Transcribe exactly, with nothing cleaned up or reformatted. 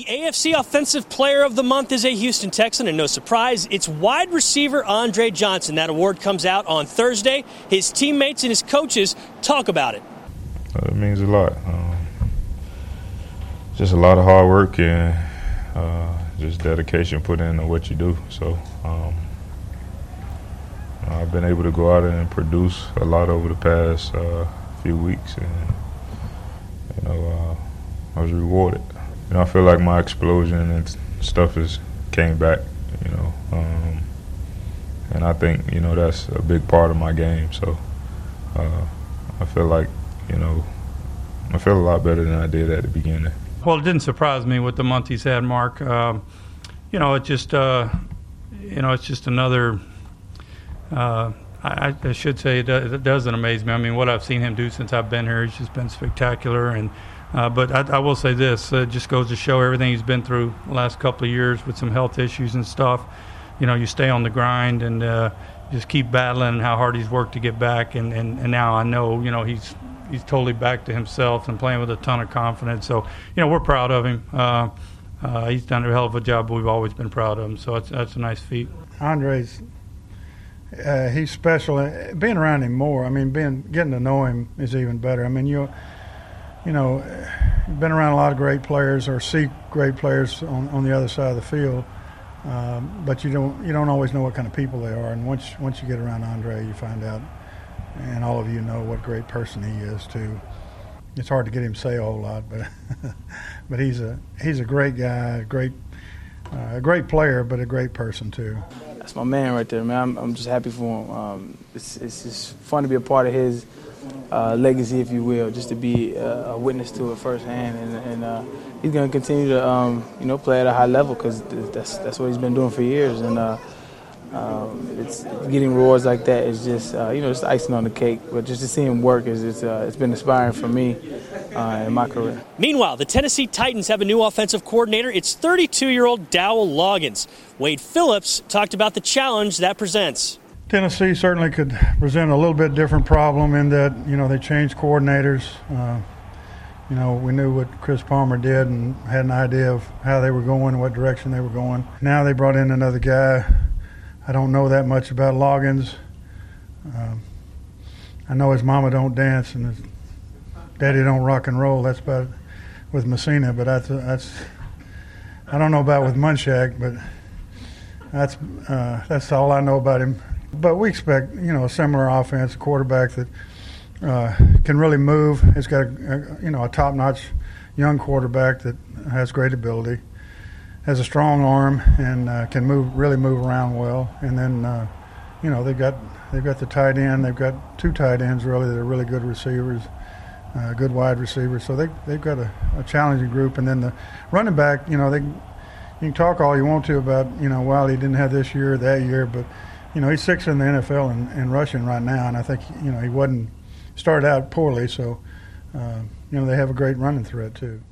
A F C Offensive Player of the Month is a Houston Texan, and no surprise, it's wide receiver Andre Johnson. That award comes out on Thursday. His teammates and his coaches talk about it. Uh, it means a lot. Um, just a lot of hard work and uh, just dedication put into what you do. So um, I've been able to go out and produce a lot over the past uh, few weeks, and you know, uh, I was rewarded. You know, I feel like my explosion and stuff has came back, you know, um, and I think, you know, that's a big part of my game. So uh, I feel like, you know, I feel a lot better than I did at the beginning. Well, it didn't surprise me with the month he's had, Mark. Um, you know, it just, uh, you know, it's just another. Uh, I, I should say it, does, it doesn't amaze me. I mean, what I've seen him do since I've been here, he's just been spectacular. And uh, but I, I will say this: uh, it just goes to show everything he's been through the last couple of years with some health issues and stuff. You know, you stay on the grind and uh, just keep battling, and how hard he's worked to get back. And, and, and now I know, you know, he's he's totally back to himself and playing with a ton of confidence. So, you know, we're proud of him. Uh, uh, he's done a hell of a job, but we've always been proud of him. So that's that's a nice feat. Andre's. Uh, he's special. Being around him more, I mean, being getting to know him is even better. I mean, you, you know, you've been around a lot of great players or see great players on, on the other side of the field, um, but you don't you don't always know what kind of people they are. And once once you get around Andre, you find out, and all of you know what great person he is too. It's hard to get him to say a whole lot, but but he's a he's a great guy, a great uh, a great player, but a great person too. That's my man right there, man. I'm, I'm just happy for him. Um, it's, it's just fun to be a part of his uh, legacy, if you will, just to be a, a witness to it firsthand. And, and uh, he's going to continue to, um, you know, play at a high level because that's that's what he's been doing for years. And uh, um, it's getting rewards like that is just, uh, you know, just icing on the cake. But just to see him work is it's uh, it's been inspiring for me uh, in my career. Meanwhile, the Tennessee Titans have a new offensive coordinator. It's thirty-two-year-old Dowell Loggins. Wade Phillips talked about the challenge that presents. Tennessee certainly could present a little bit different problem in that, you know, they changed coordinators. Uh, you know, we knew what Chris Palmer did and had an idea of how they were going, what direction they were going. Now they brought in another guy. I don't know that much about Loggins. Um, I know his mama don't dance and his daddy don't rock and roll. That's about it with Messina, but that's that's I don't know about with Munchak, but that's uh, that's all I know about him. But we expect, you know, a similar offense, a quarterback that uh, can really move. He's got a, a, you know, a top-notch young quarterback that has great ability, has a strong arm, and uh, can move really move around well. And then, uh, you know, they've got they've got the tight end. They've got two tight ends really that are really good receivers, uh, good wide receivers. So they they've got a, a challenging group. And then the running back, you know, they you can talk all you want to about, you know, well, he didn't have this year or that year, but you know, he's sixth in the N F L in, in rushing right now, and I think, you know, he wasn't started out poorly. So, uh, you know, they have a great running threat too.